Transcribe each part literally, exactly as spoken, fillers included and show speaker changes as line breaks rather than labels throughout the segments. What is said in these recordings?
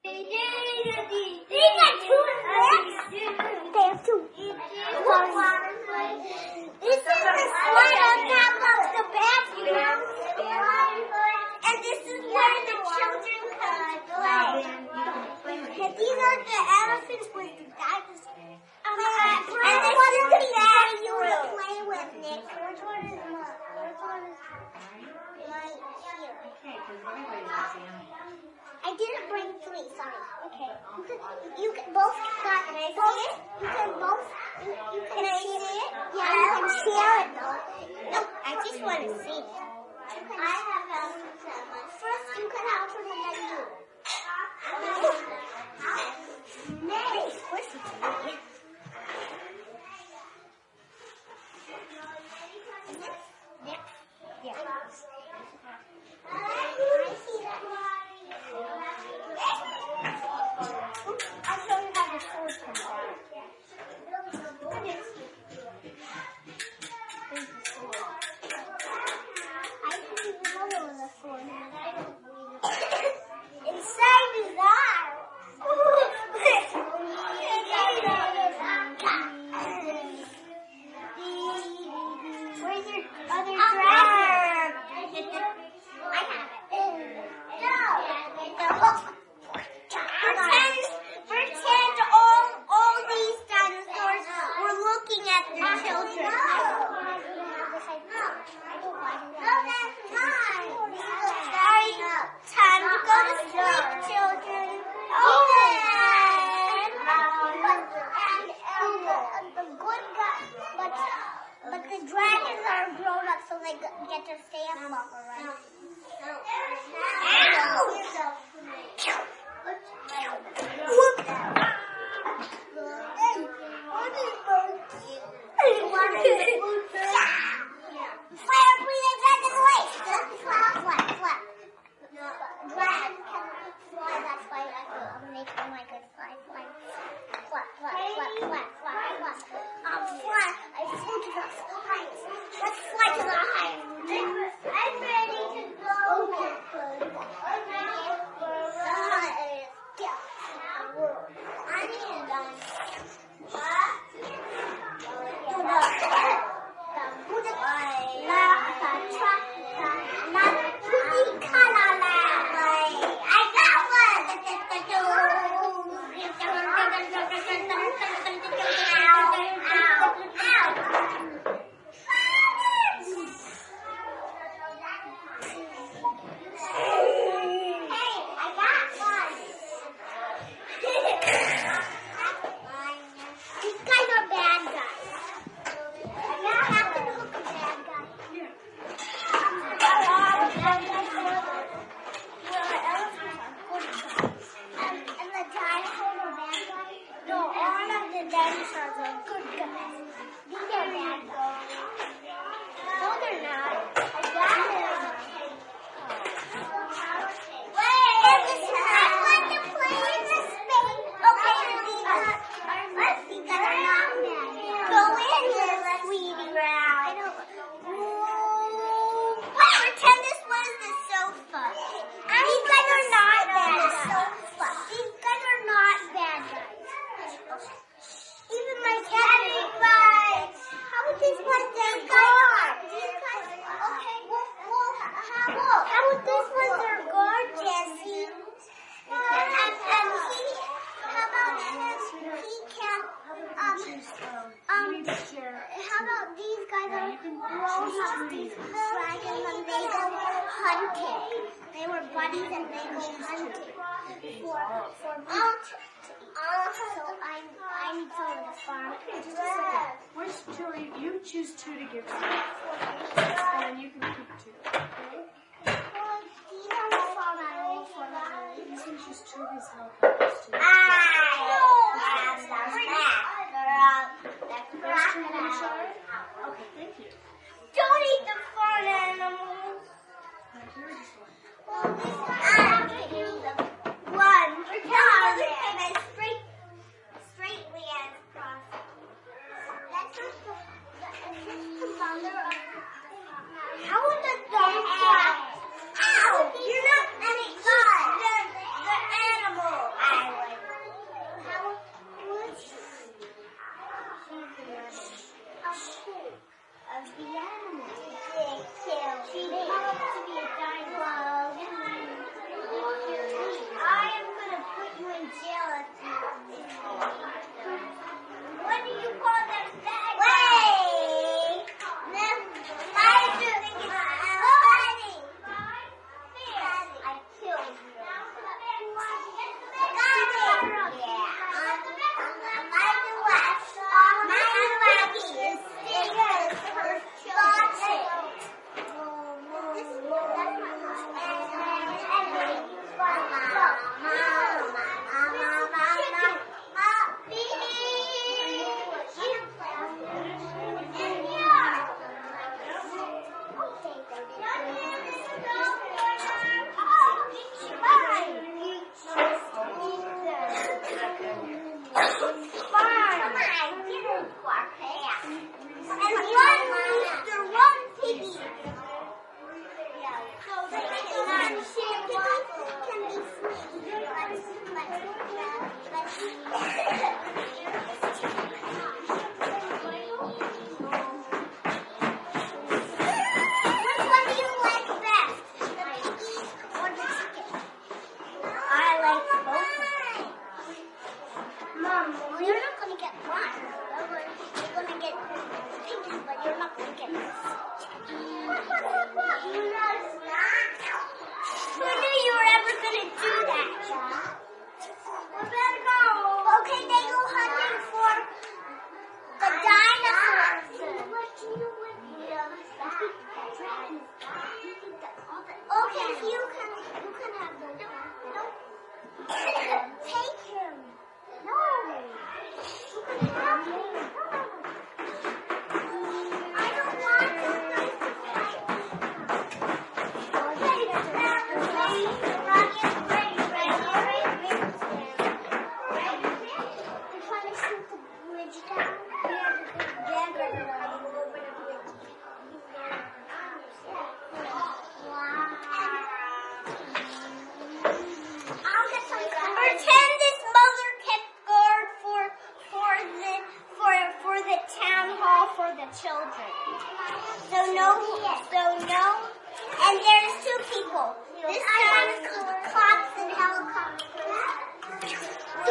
They got two legs. They have two. This is the slide on top of the bathroom. And this is where the children come to play. And these are the elephants with the dinosaurs. Um, uh, and this is the bag you want to play with, Nick. Which one is mine? Which one is mine? Here. I didn't bring three, sorry. Okay. You can, you can both got can I both, see it? You can both you, you can, can I see it? Yeah, you can share it though. No, I just want to see it. I have elephant. First you can elephant and then you. Nay, squish it to me. Next, next, yeah. I see that. I'll show you how the sword comes out. I didn't even know there was a sword. Inside is that. Where's your other dragon? I have it. No. The hook. Pretend, pretend all, all these dinosaurs were looking at their children. No, that's mine. Sorry, time to go to sleep, children. Oh, and, and, and the good guy, but, but the dragons are grown up, so they get to stay up longer, right? Fire, breathe, and dragon away! Flap, flap, flap. Dragon can fly, that's why I'm making like a fly, fly. Flap, flap, flap, flap, flap, flap. Um, fly, I flew to the heights. Let's fly to the heights. I'm ready to go. Okay, good. I'm ready for the world. I'm done. What? They were buddies and they go hunting for for meat. So I'm I'm from the farm.
Okay, just a second. Where's Julie? You choose two to give to me, and then you can keep two. Okay?
Well, he's on the farm. I don't for the
You can choose two of his helicopters too.
Ah, that's that's
First two in each other? Okay, thank you.
Don't eat the farm animals.
Now, here is one.
Well, this one, I have to eat them. One. Pretend the other thing is straight, straightly and across. That's just the, the, the mother of the. How would the dog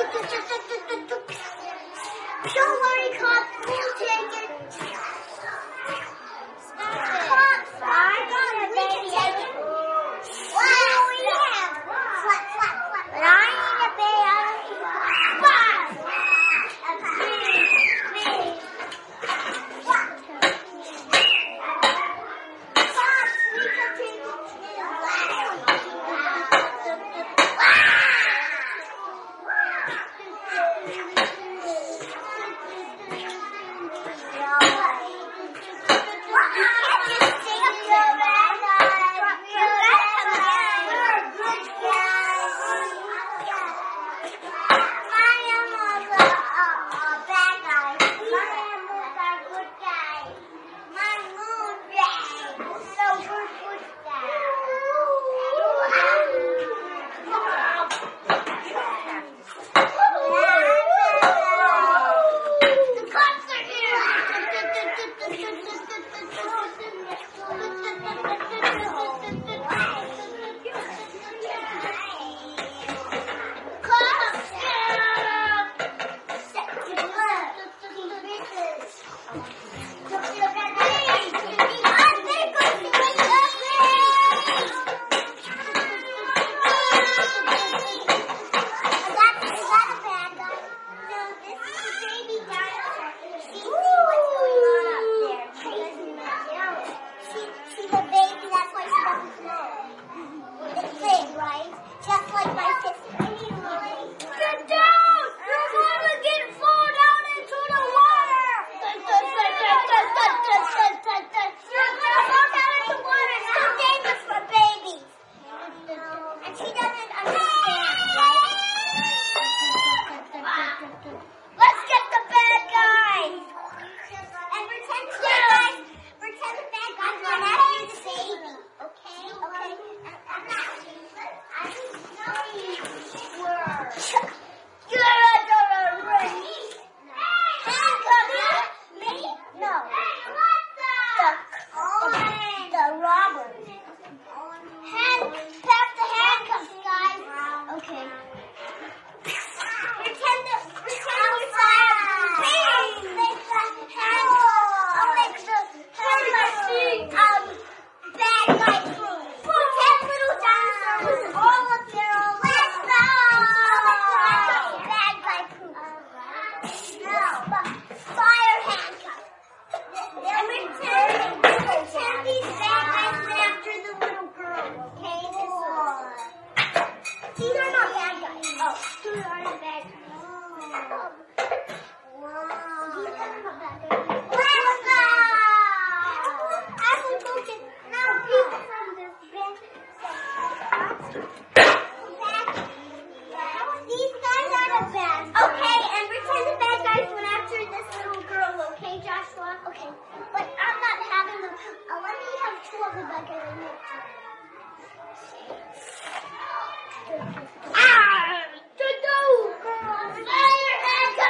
Don't worry, cops. We'll take it. Cops, I got a baby. Wow, yeah. Flap, flap, flap. But I need a baby. Flap. A big, big. Flap. Cops, we can take it too. Ah! To do! Fire handcuffs!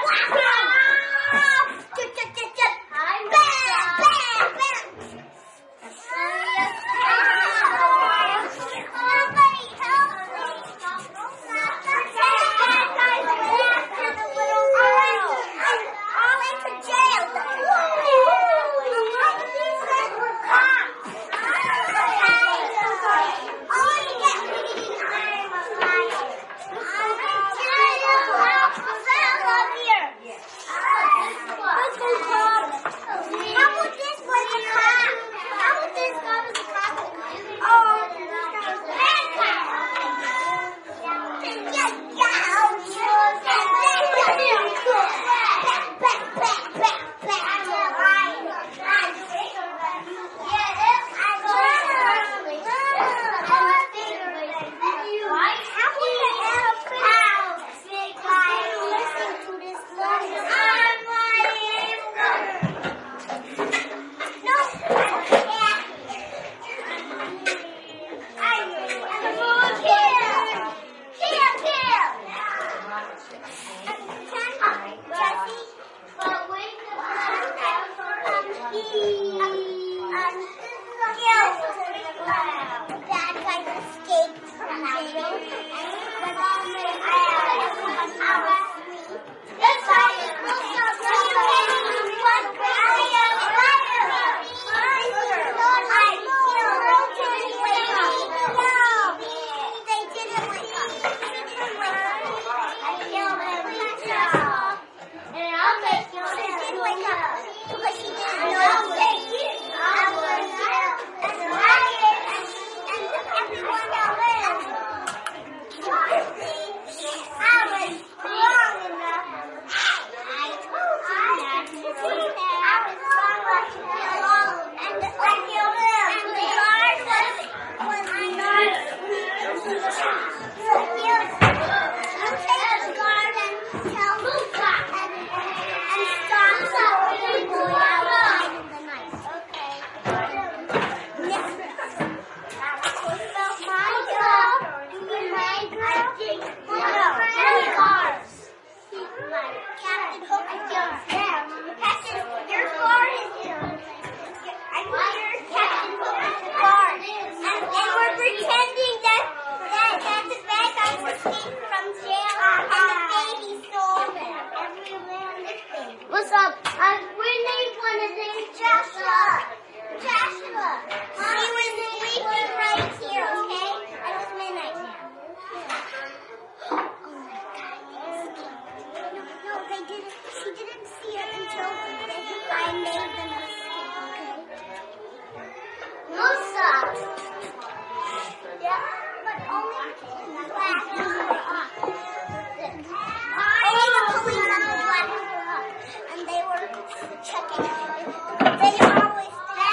And they were checking. They always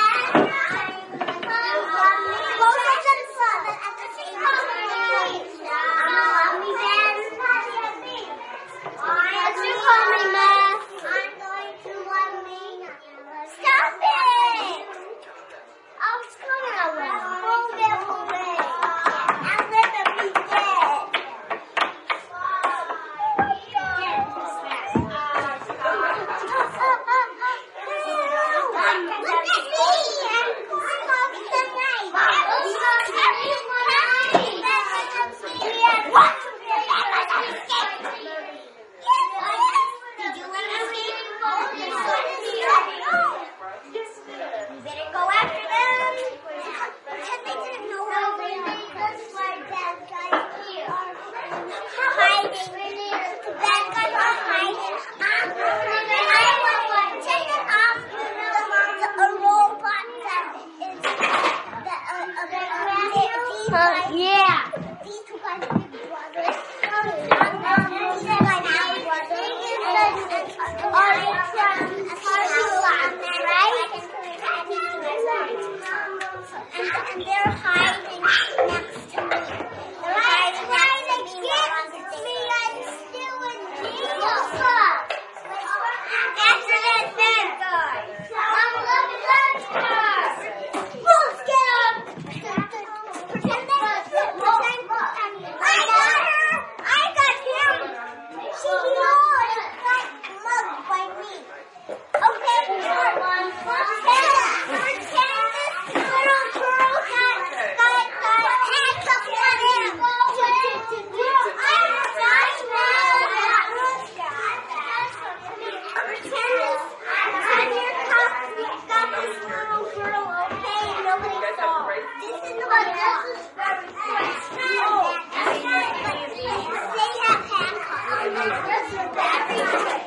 yeah. These two guys are big brothers. These guys are brothers. And, and they're hiding next to me. They're hiding next to me. Me, I'm still in jail. After that bad guy. Mom, look at that car. Let's get up. Pretend that. I got her. I got him. She knows. Got mugged by me. Okay, pretend. Pretend this little girl got got got handcuffed on him. I'm sorry, Mom. Pretend this. Pretend you're cuffed. Got this little girl. Okay, nobody saw. This is what this is very fresh. They have handcuffs. This is very fresh.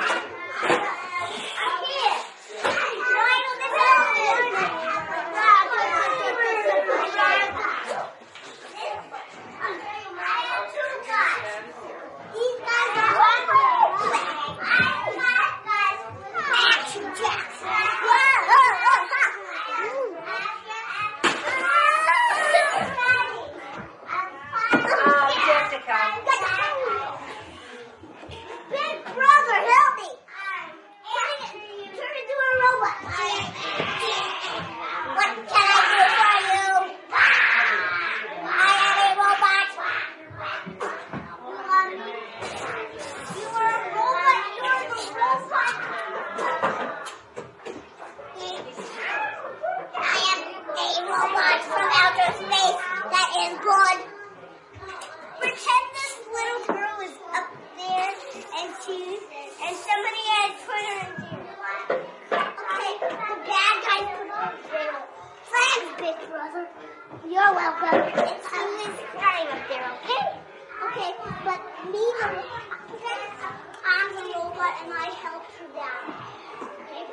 You're welcome. It's always starting up there, okay? Okay, but me, I'm the robot and I helped her down. Okay?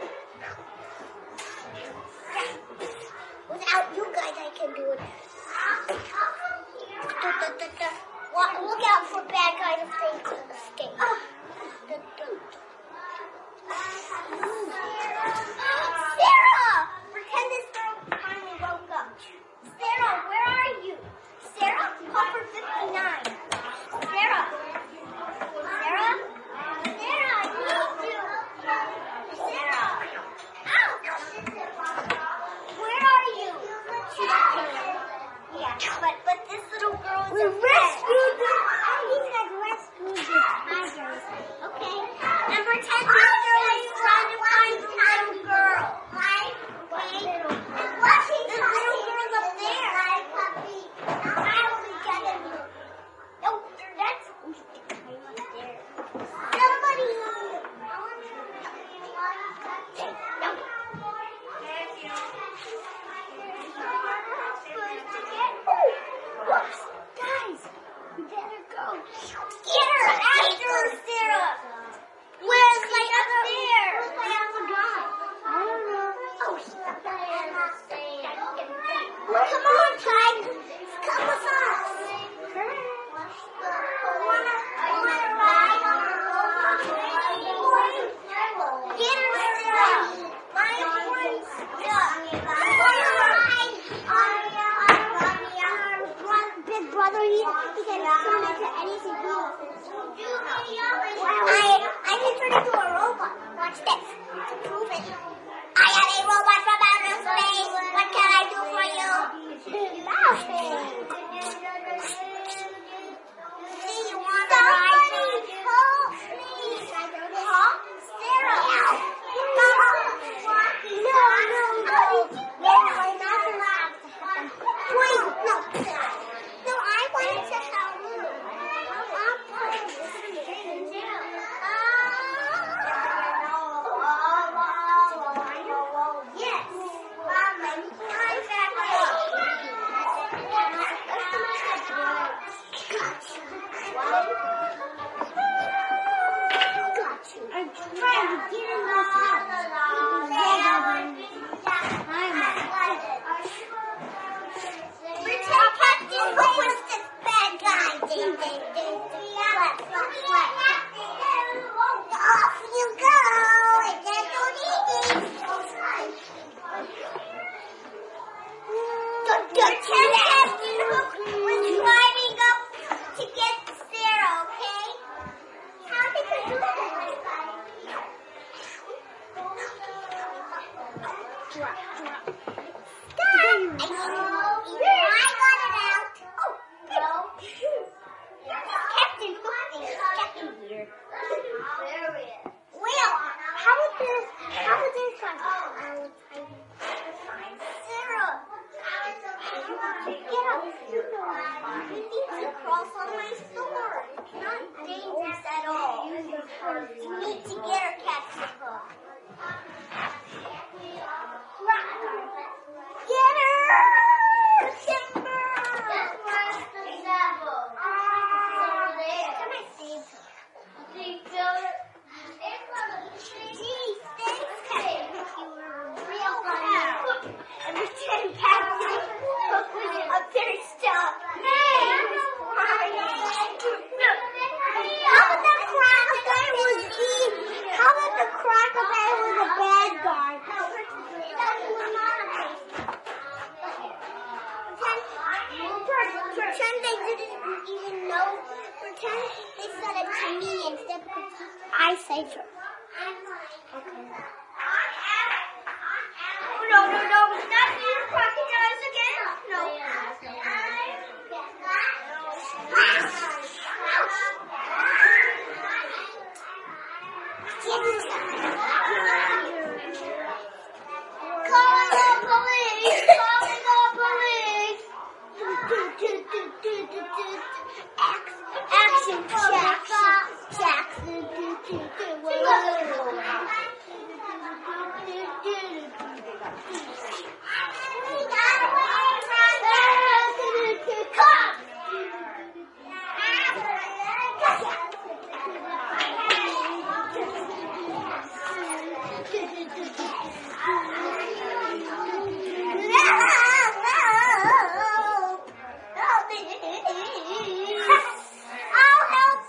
Without you guys, I can do it. Look out for bad guys if they escape. Sarah! Pretend this girl finally woke up. Sarah, where are you? Sarah, Copper fifty-nine. Sarah. Sarah? Sarah, I need you. Sarah. Ow! Where are you? Yeah, but, but this little girl is we rescued the you guys rescued the tigers. Okay. And pretend this girl is trying to find the little girl. Right? Wait. And what? This little girl's up there. I will be getting you. need to do I, I can turn into a robot. Watch this. To prove it. I am a robot from outer space. What can I do for you? Nothing. See, you want to ride? Somebody help me. Huh? Sarah. No, no, no. No, I'm not allowed to help them. Wait, no. No, I wanted to help you. I'm playing this game. Yes. Mom, I'm flying back up.
I'm trying to get in this
Pretend Captain Hook was this bad guy. Ding, ding, ding, ding. Flap, flap, flap. Off you go. And then you'll need it. Pretend Captain Hook was driving up to get Sarah, okay? How did you do that?
Drop, drop.
Stop! I got it out. Oh, no. Captain Hook is getting weird. Well, how would this, how would this one? I would try to find Sarah. Get up. You need to cross on my sword. It's not dangerous at all. You need to get her, Captain Hook. Get her! Timber! Can I save her? Gee, thanks, Captain Hook. You were real funny. And pretend Captain Hook was up there stuck. Hey, I'm How about the crocodile was evil? How about the crocodile was a bad guy? Pretend, pretend they didn't even know. Pretend they said it to me instead because I saved her. Okay. Oh, no, no, no. Not these crocodiles again. No. Calling the police! Calling the police! Action, Jackson! Jackson! I'll help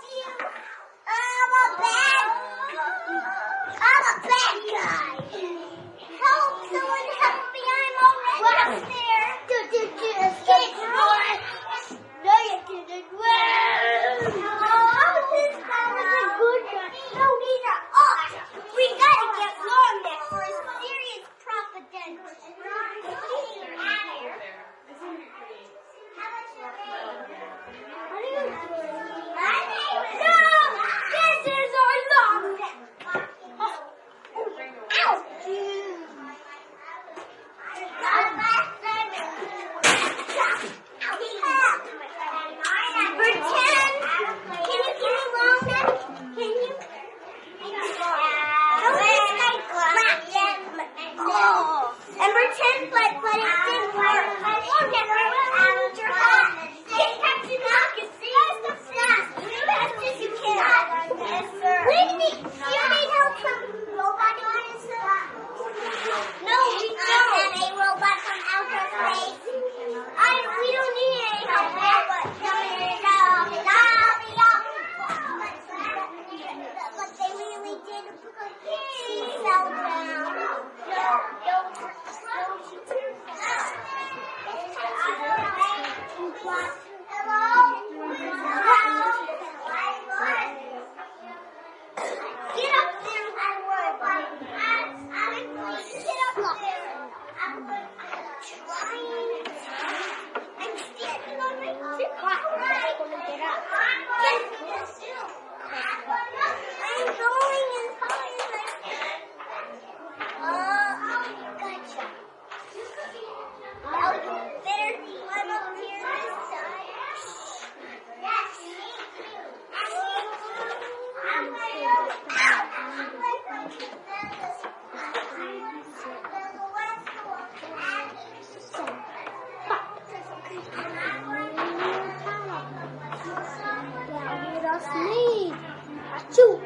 That's me. Shoot.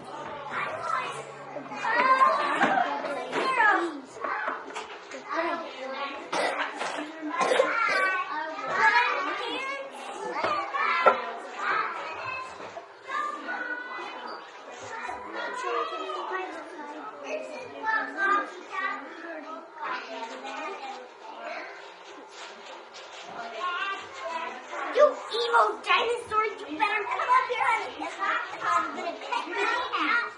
You evil dinosaur, you better come up here and if not, if I'm gonna cut you in half.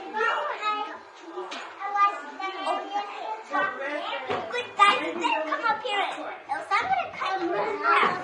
Good guys, you better come up here and else I'm gonna cut you in half.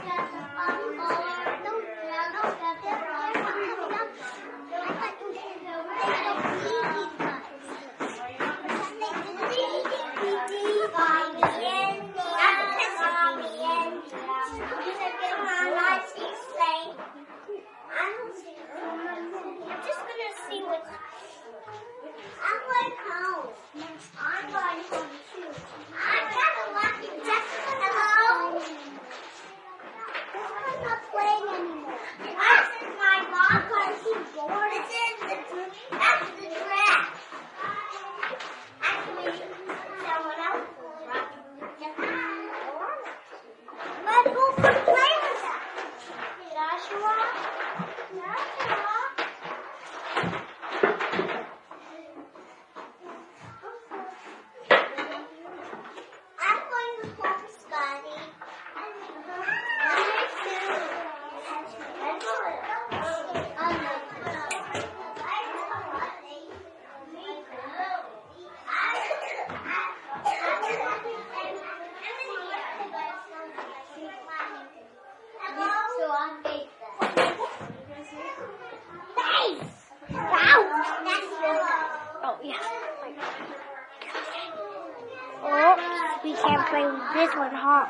We can't play with this one, huh?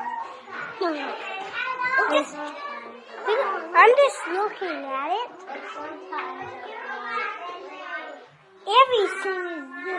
This, I'm just looking at it. Everything is this.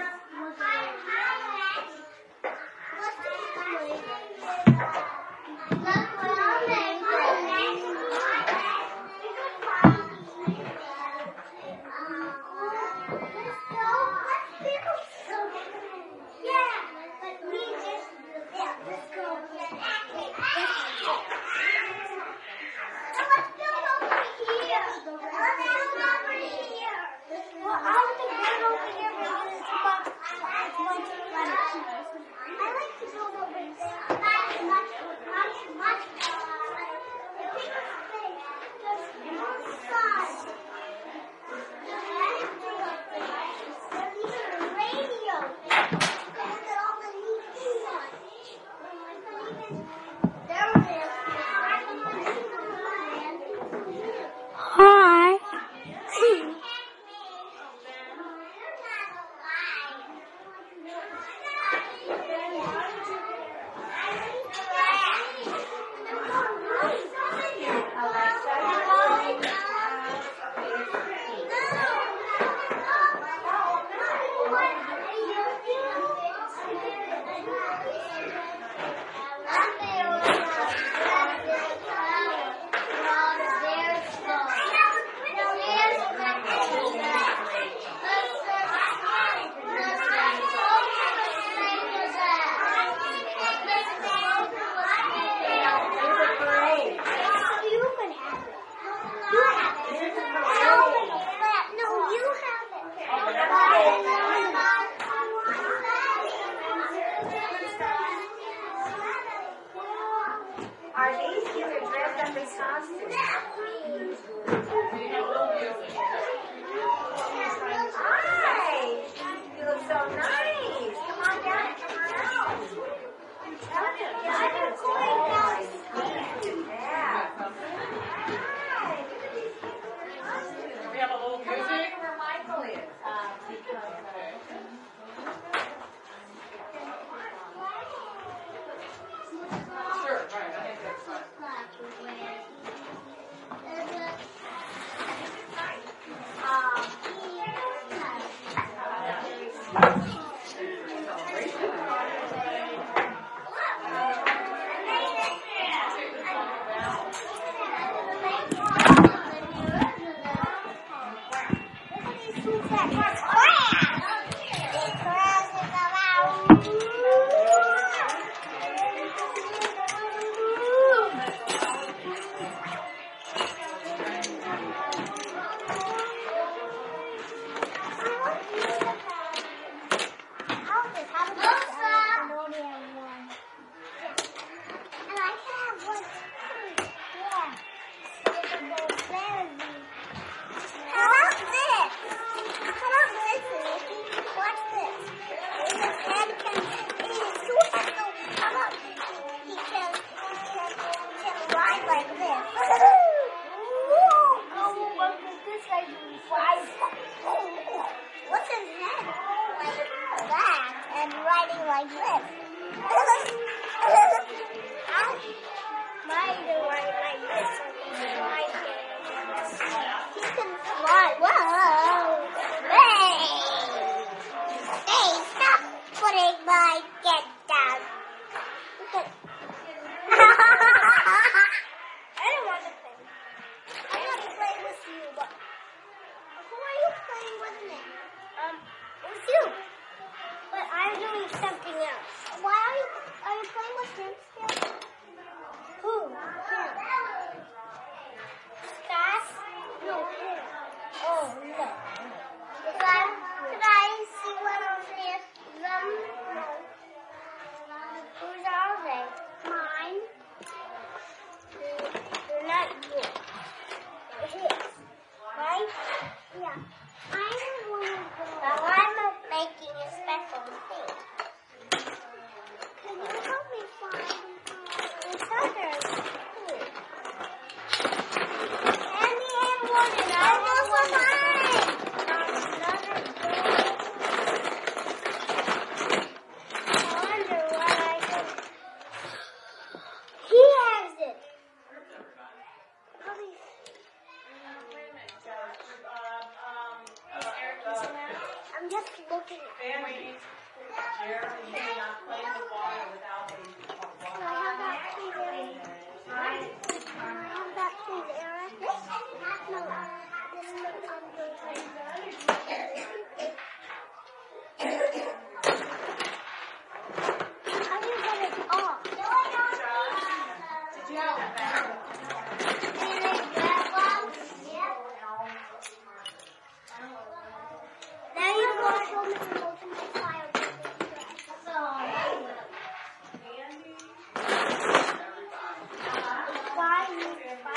Are these kids are dressed up as costumes? Hi! You look so nice. Come on down. Come on out. Yeah, I know. Oh, I see. Yeah. Hi. Look at these kids.
Why? Whoa! Hey! Hey, stop putting my get down. I don't want to play. I want to play with you, but who are you playing with me? Um, with you. But I'm doing something else. Why are you? Are you playing with him still? Who? Him. Stas? No, him. Oh no. Could I? Could I see one of his? Them? No. Whose are they? Mine. They're not yours. They're his. Right? Yeah. I'm the one who's going. Now I'm making a special thing. Can you help me find each other? Andy and one and I want one mine. Another girl. I wonder what I can. He has it. Probably. I'm just looking.
Family, Jeremy, you not play in the water without the
Can I have that please, Eric? Can I have that please, Eric? This? No. This is How do you get it off?
Did you have that back?
Now you go show me the ultimate fire. Why you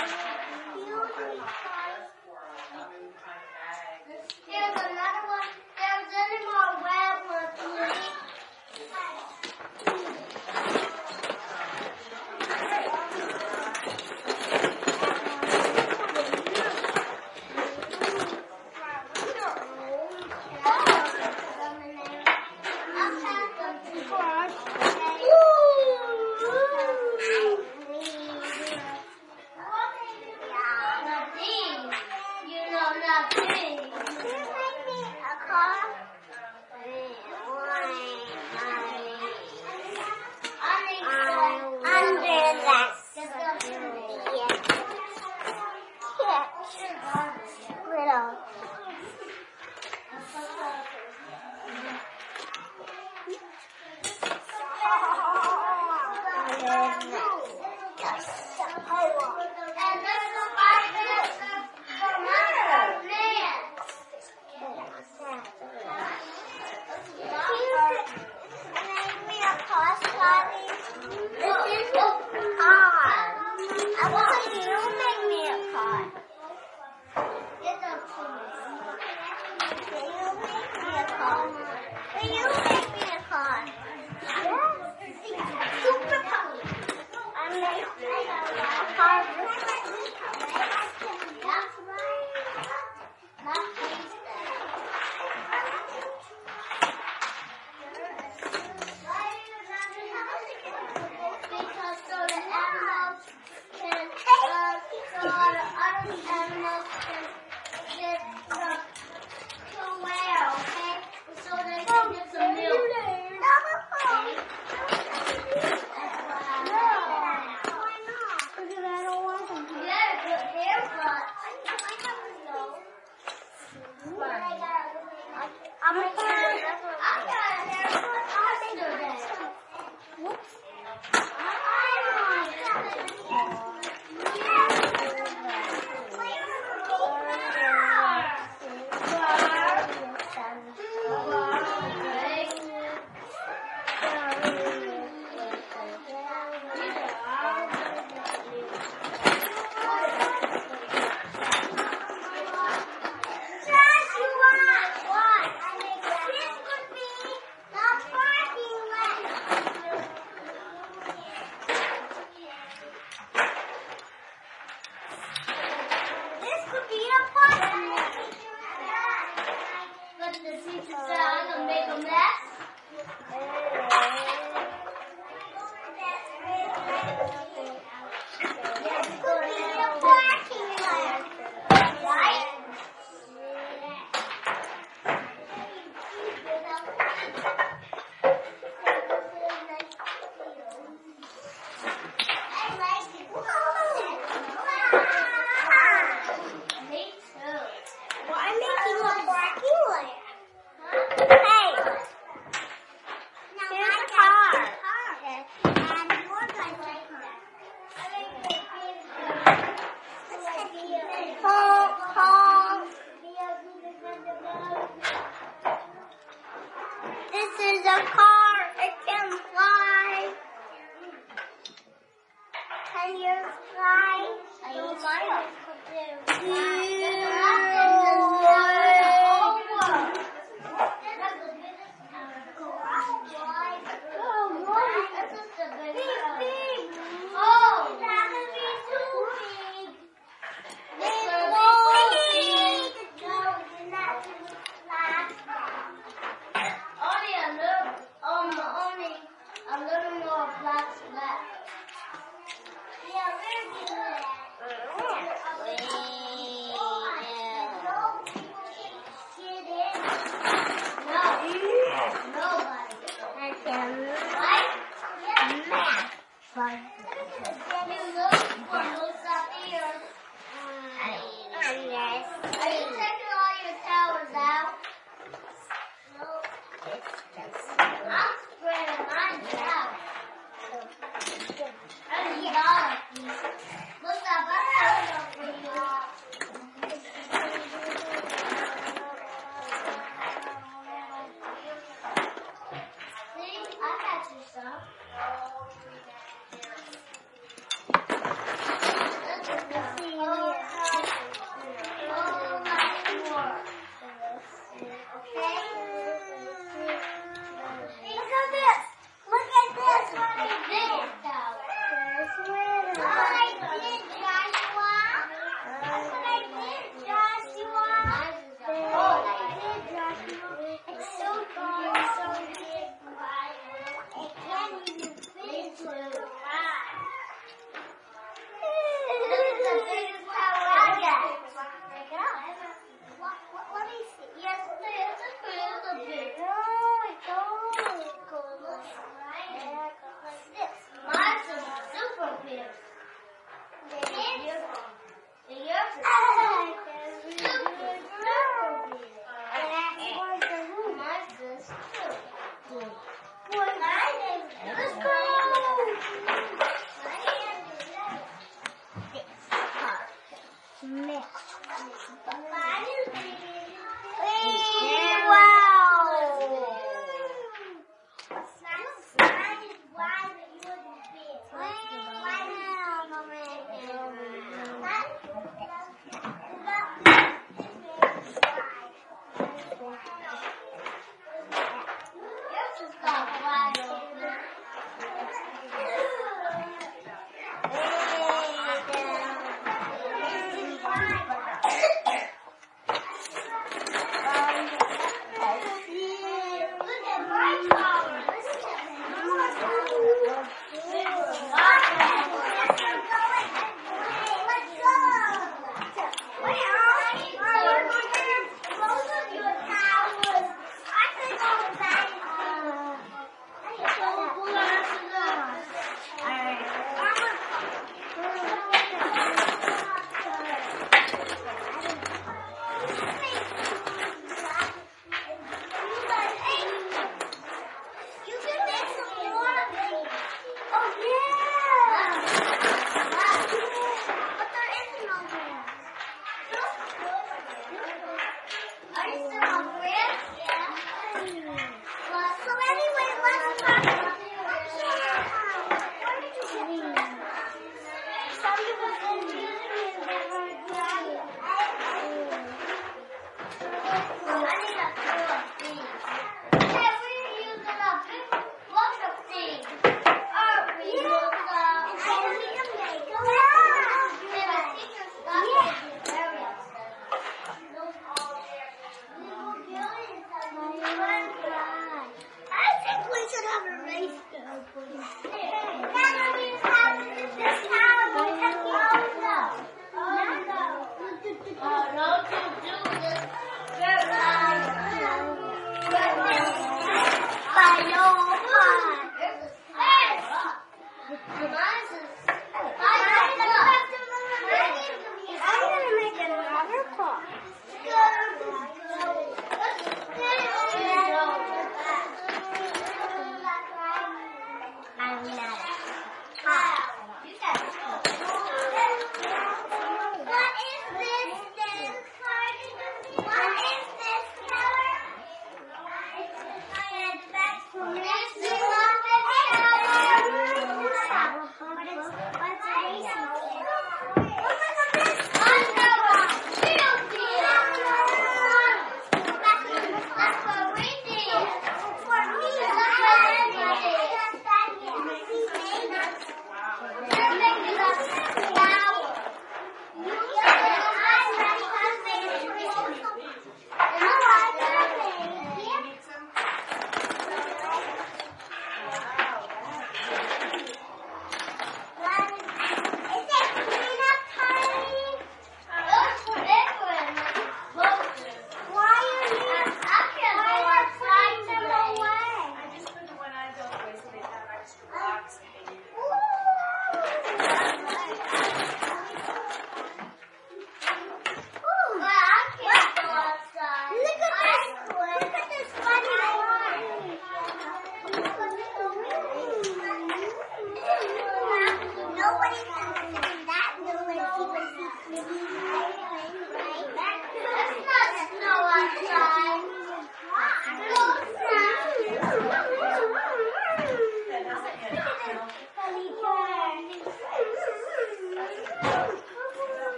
There's another one. There's any more web ones. look like you are. Hey. Here's a car. And you're going to honk, honk. This is a car. It can fly. Can you fly? Can you fly?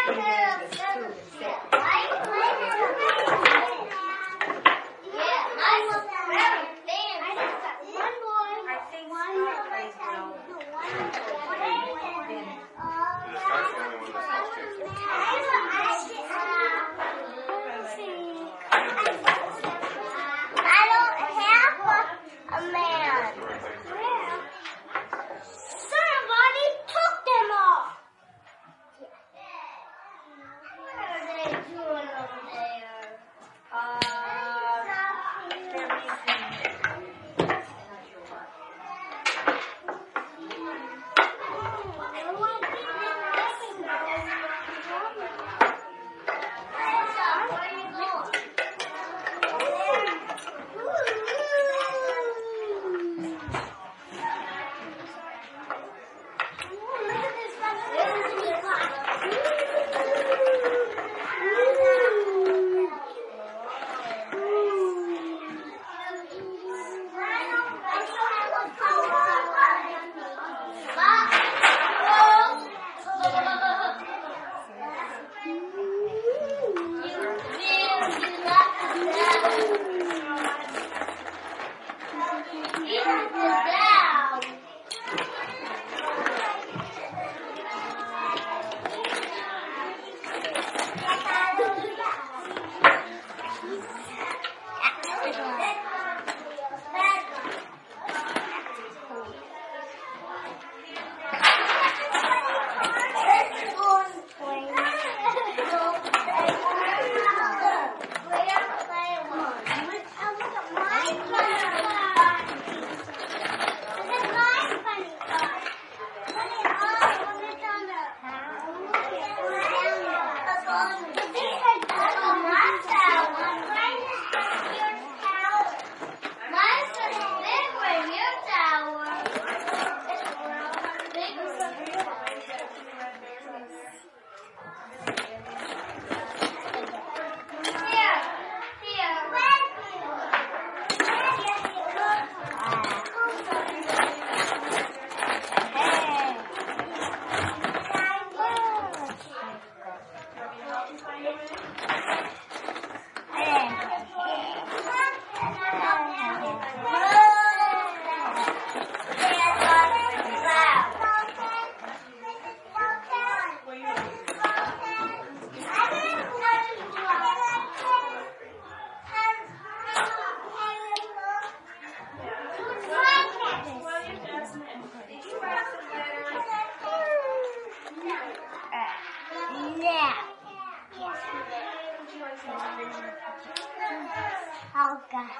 Oh God.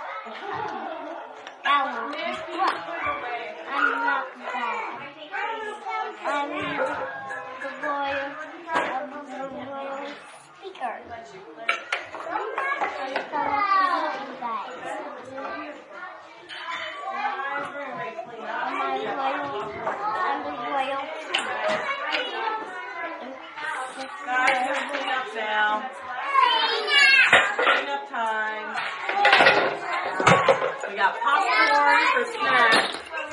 That one. I'm not bad. I'm the royal, I'm the royal speaker. I'm so lucky you guys. I'm the royal. I'm the royal.
Guys, let's clean up now. Clean up time. We got popcorn for snacks.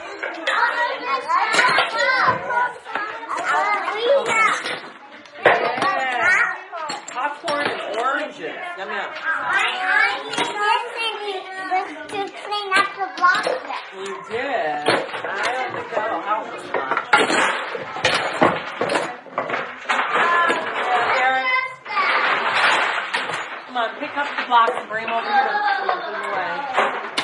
Yeah. Popcorn and oranges. Yum yum.
To clean up the blocks.
You did. I don't think that'll help us much. Aaron, come on, pick up the box and bring them over here and put them away.